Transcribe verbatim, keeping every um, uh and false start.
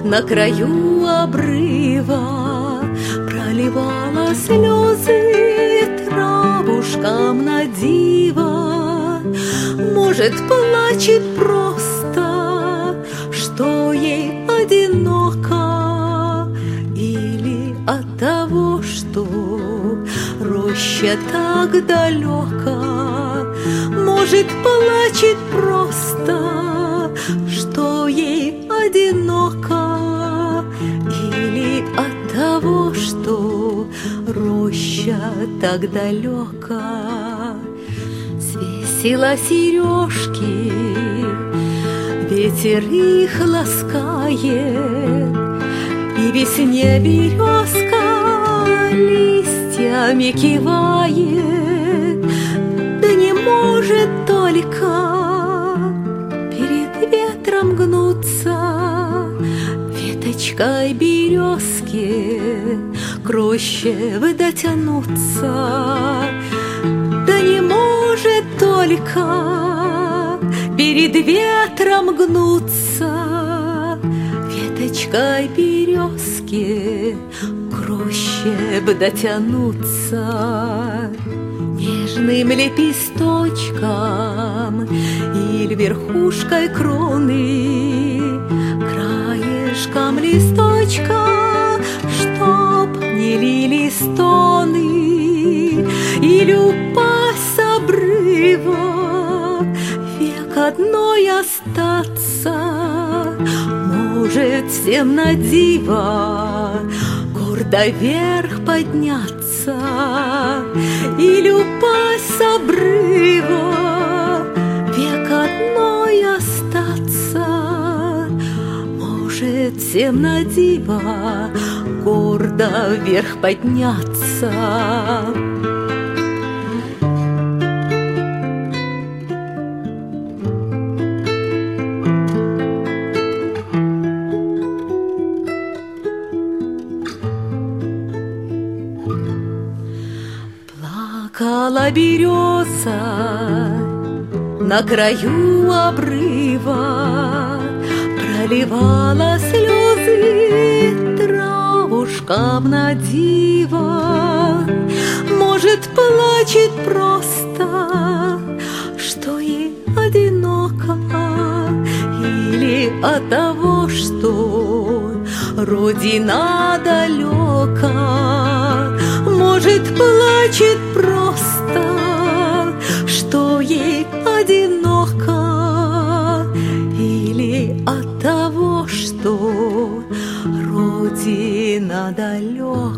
на краю обрыва проливала слезы травушкам на диво. Может, плачет просто, что ей одиноко, или от того, что роща так далеко. Может, плачет просто, что ей одиноко, или от того, что роща так далеко. Свесила сережки, ветер их ласкает, и весне березка листьями кивает, да не может только перед ветром гнуться. Веточкой березки к роще дотянуться, да не может только перед ветром гнуться. Веточкой березки к роще бы дотянуться. Нежным лепесточком или верхушкой кроны, краешком листочка, чтоб не лили стоны, или упасть с обрыва, век одной остаться. Может, всем на диво гордо вверх подняться, или упасть с обрыва, век одной остаться. Может, всем на диво гордо вверх подняться. Плакала береза на краю обрыва, проливала слезы травушкам на диво. Может, плачет просто, что ей одиноко, или от того, что родина далека. Может, плачет просто, что ей одиноко, или от того, что родина далека.